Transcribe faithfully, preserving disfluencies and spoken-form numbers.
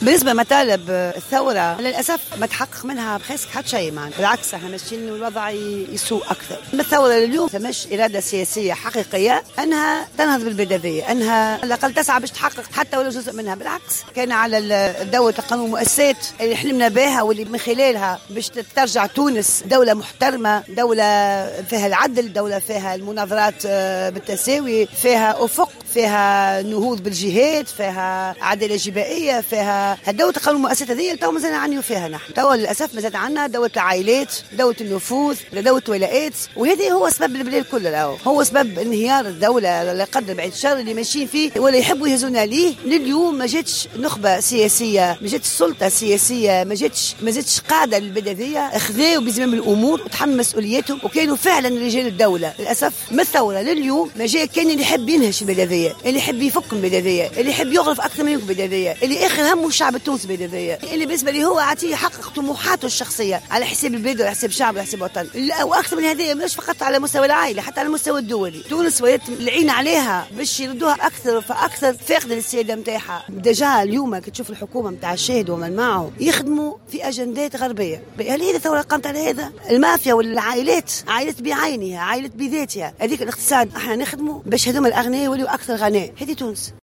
بالنسبة لمطالب الثورة للأسف ما تحقق منها بخيسك حتى شيء معنا، بالعكس احنا ماشيين والوضع يسوء أكثر. الثورة اليوم مش إرادة سياسية حقيقية أنها تنهض بالبدوية، أنها على الأقل تسعى باش تحقق حتى ولو جزء منها. بالعكس كان على الدولة القانون المؤسسات اللي حلمنا بها واللي من خلالها باش ترجع تونس دولة محترمة، دولة فيها العدل، دولة فيها المناظرات بالتساوي، فيها أفق، فيها نهوض بالجهاد، فيها عدالة جبائية، فيها الدولة القانون المؤسسات هذه تو مازال نعنيو فيها نحن. تو للأسف مازال عندنا دولة العائلات، دولة النفوذ، دولة ولاءات، وهذا هو سبب البلاد كله. هو سبب انهيار الدولة لقدر بعيد الشر اللي ماشيين فيه ولا يحبوا يهزونا ليه. لليوم ما جاتش نخبة سياسية، ما جاتش سلطة سياسية، ما جاتش ما جاتش قاعدة للبلدية اخذوا بزمام الأمور وتحمل مسؤوليتهم وكانوا فعلا رجال الدولة. للأسف من الثورة لليوم ما جاء كان اللي يحب ينهش البلدية، اللي يحب يفك البلدية، اللي يحب يغرف أكثر من البلدية، اللي آخر همه الشعب التونسي البلدية، اللي بالنسبة لي هو عاتيه يحقق طموحاته الشخصية على حساب البلاد وعلى حساب الشعب وعلى حساب الوطن. وأكثر من هذا مش فقط على مستوى العائلة، حتى على المستوى الدولي. تونس ولات العين عليها باش يردوها أكثر فأكثر، فاقدة للسيادة متاعها. دجا اليوم كتشوف الحكومة متاع الشاهد ومن معه يخدموا في أجندات غربية. هل هذه ثورة قامت على هذا؟ المافيا والعائلات، عائلات بعينها، عائلات بذاتها، هذيك الاقتصاد احنا نخدموا باش هذوما الأغنياء يوليوا أكثر غناء. هذه تونس.